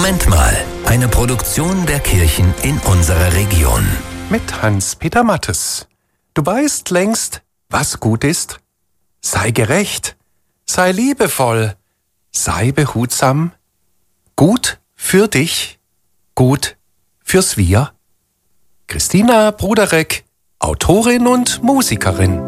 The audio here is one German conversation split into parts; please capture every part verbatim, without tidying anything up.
Moment mal, eine Produktion der Kirchen in unserer Region. Mit Hans-Peter Mattes. Du weißt längst, was gut ist. Sei gerecht, sei liebevoll, sei behutsam. Gut für dich, gut fürs Wir. Christina Bruderek, Autorin und Musikerin.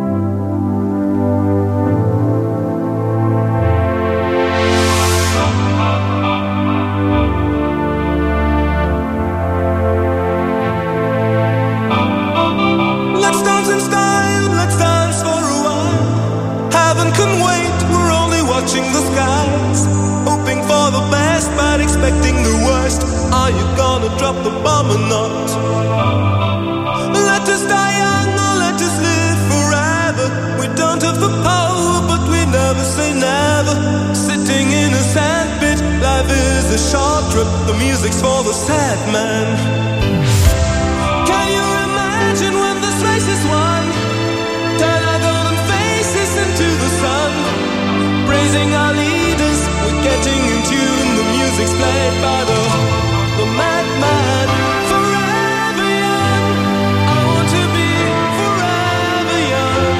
Drop the bomb or not. Let us die young or let us live forever. We don't have the power but we never say never. Sitting in a sandpit, life is a short trip. The music's for the sad man. Can you imagine when this race is won? Turn our golden faces into the sun. Praising our leaders, we're getting in tune. The music's played by the The madman, forever young. I want to be forever young.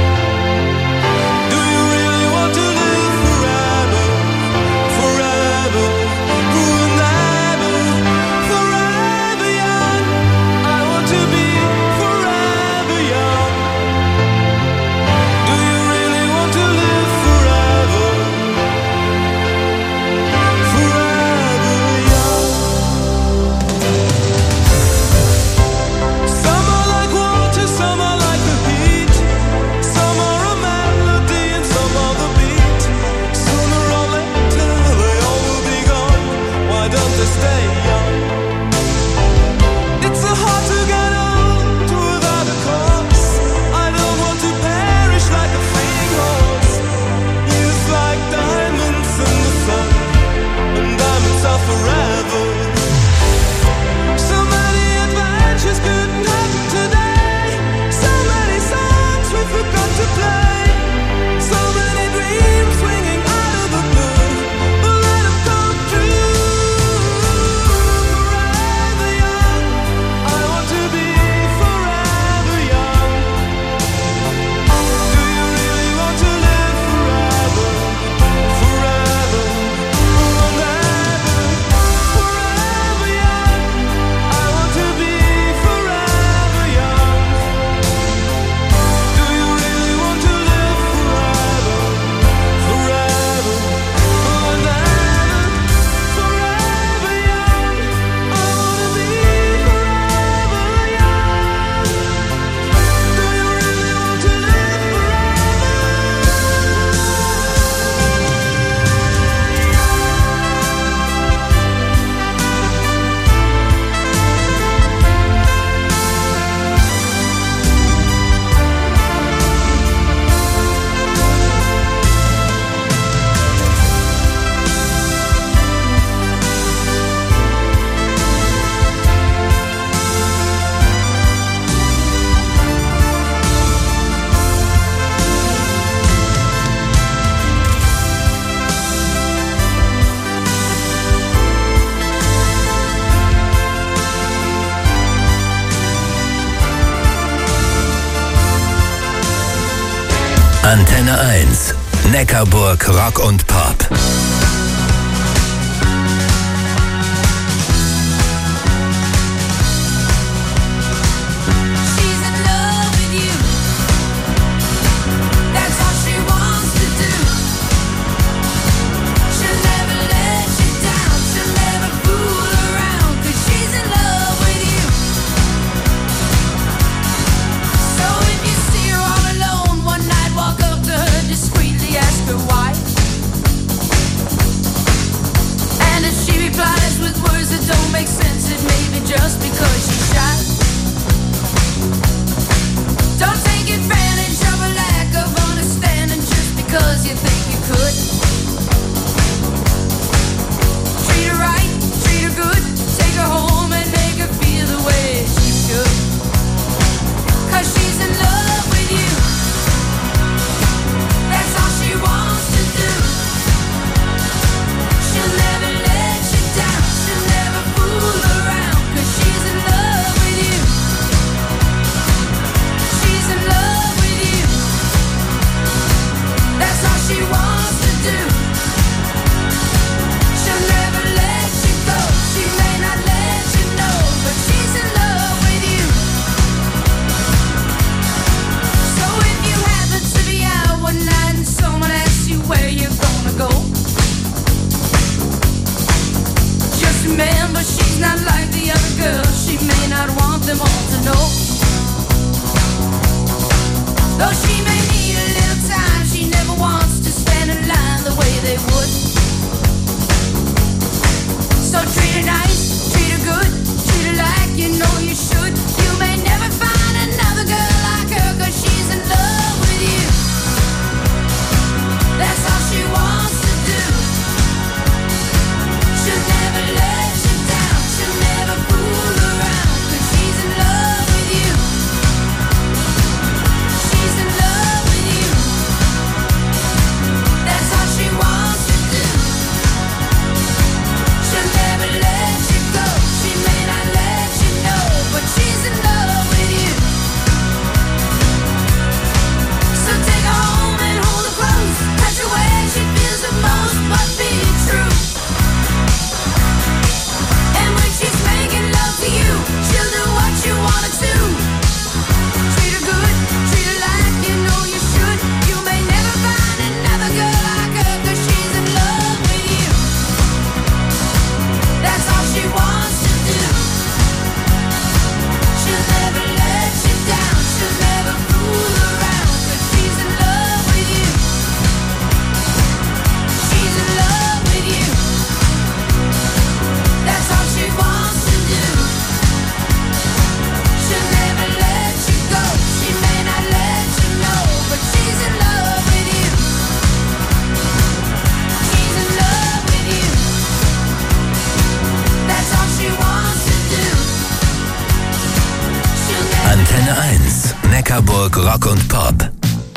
Do you really want to live forever? Forever, forever, forever young. I want to be forever young. Do you really want to live forever? Forever young. Some are like water, some are like the heat. Some are a melody and some are the beat. Sooner or later they all will be gone. Why don't they stay young? It's so hard to get old without a cause. I don't want to perish like a fleeing horse. Youth like diamonds in the sun, and diamonds are forever. So many adventures couldn't happen today. So many songs we forgot to play. So many dreams swinging out of the blue. But let them come true. Forever young. I want to be forever young. Do you really want to live forever? Forever, forever, forever young. I want to be forever young. Do you really want to live forever? Forever, forever, forever young. I want to be forever young. Do you really want to live Antenne eins, Neckarburg Rock und Pop. She's in love with you. That's all she wants to do. She'll never let you down. She'll never fool around. 'Cause she's in love with you. So if you see her all alone one night, walk up to her discreetly, ask her why. Neckarburg Rock und Pop.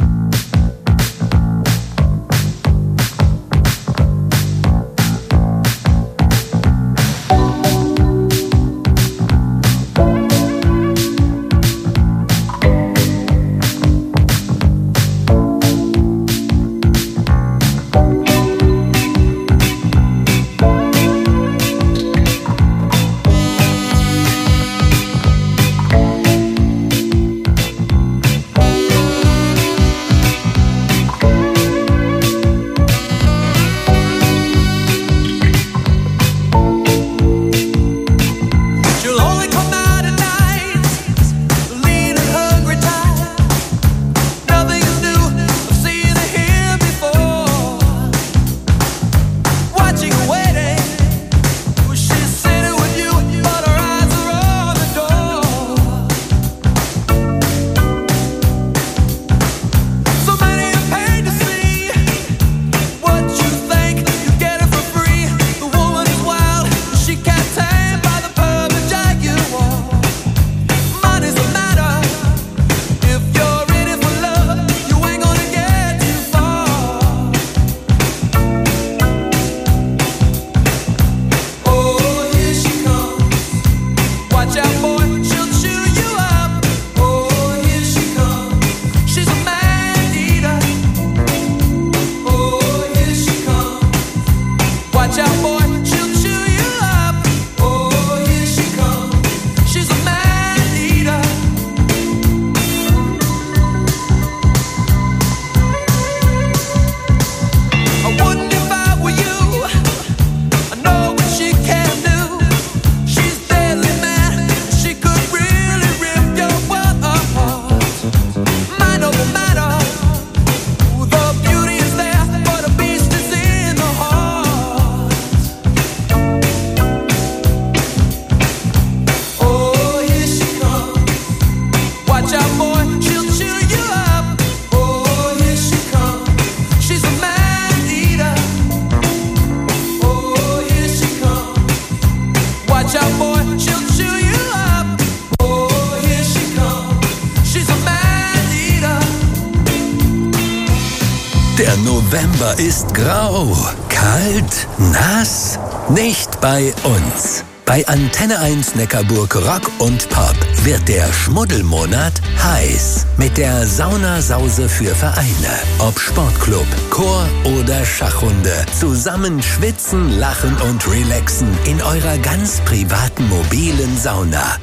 Der November ist grau, kalt, nass. Nicht bei uns. Bei Antenne eins Neckarburg Rock und Pop wird der Schmuddelmonat heiß. Mit der Saunasause für Vereine. Ob Sportclub, Chor oder Schachrunde. Zusammen schwitzen, lachen und relaxen in eurer ganz privaten mobilen Sauna.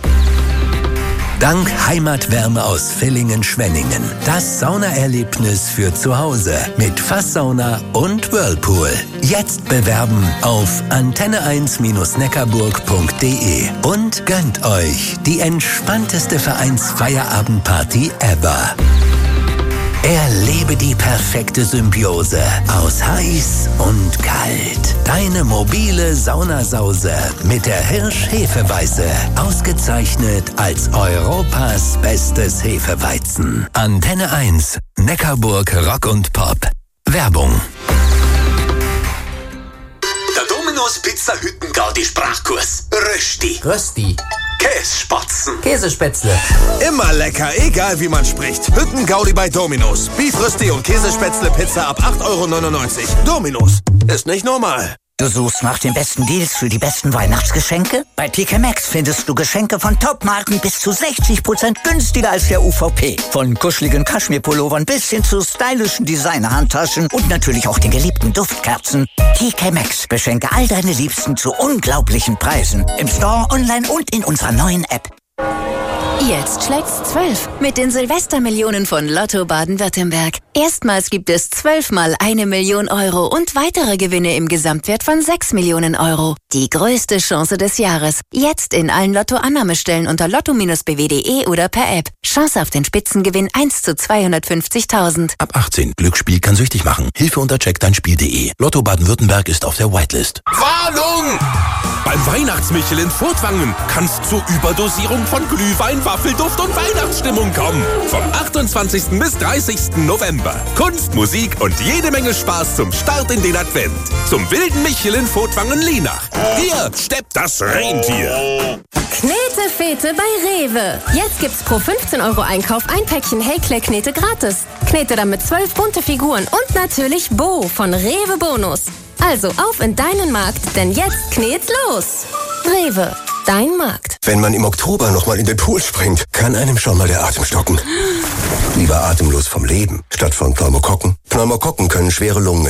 Dank Heimatwärme aus Villingen-Schwenningen. Das Saunaerlebnis für zu Hause mit Fasssauna und Whirlpool. Jetzt bewerben auf antenne eins neckarburg punkt de und gönnt euch die entspannteste Vereinsfeierabendparty ever. Erlebe die perfekte Symbiose aus heiß und kalt. Deine mobile Saunasause mit der Hirsch-Hefeweiße. Ausgezeichnet als Europas bestes Hefeweizen. Antenne eins, Neckarburg Rock und Pop. Werbung. Der Domino's Pizza Hüttengaudi Sprachkurs. Rösti. Rösti. Kässpatzen. Käsespätzle. Immer lecker, egal wie man spricht. Hüttengaudi bei Domino's. Beef Rösti und Käsespätzle Pizza ab acht Euro neunundneunzig. Domino's. Ist nicht normal. Du suchst nach den besten Deals für die besten Weihnachtsgeschenke? Bei T K Maxx findest du Geschenke von Top-Marken bis zu sechzig Prozent günstiger als der U V P. Von kuscheligen Kaschmirpullovern bis hin zu stylischen Designer-Handtaschen und natürlich auch den geliebten Duftkerzen. T K Maxx, beschenke all deine Liebsten zu unglaublichen Preisen. Im Store, online und in unserer neuen App. Jetzt schlägt's zwölf mit den Silvestermillionen von Lotto Baden-Württemberg. Erstmals gibt es zwölfmal eine Million Euro und weitere Gewinne im Gesamtwert von sechs Millionen Euro. Die größte Chance des Jahres. Jetzt in allen Lotto-Annahmestellen unter lotto b w punkt de oder per App. Chance auf den Spitzengewinn eins zu zweihundertfünfzigtausend. Ab achtzehn. Glücksspiel kann süchtig machen. Hilfe unter check dein Spiel punkt de. Lotto Baden-Württemberg ist auf der Whitelist. Warnung! Beim Weihnachtsmichel in Furtwangen kann's zur Überdosierung von Glühwein, Waffelduft und Weihnachtsstimmung kommen. Vom achtundzwanzigsten bis dreißigsten November. Kunst, Musik und jede Menge Spaß zum Start in den Advent. Zum wilden Michel in Furtwangen-Lienach. Hier steppt das Rentier. Knete-Fete bei Rewe. Jetzt gibt's pro fünfzehn Euro Einkauf ein Päckchen Hey-Klär-Knete gratis. Knete damit zwölf bunte Figuren und natürlich Bo von Rewe Bonus. Also auf in deinen Markt, denn jetzt knet's los. Rewe, dein Markt. Wenn man im Oktober nochmal in den Pool springt, kann einem schon mal der Atem stocken. Lieber atemlos vom Leben, statt von Pneumokokken. Pneumokokken können schwere Lungen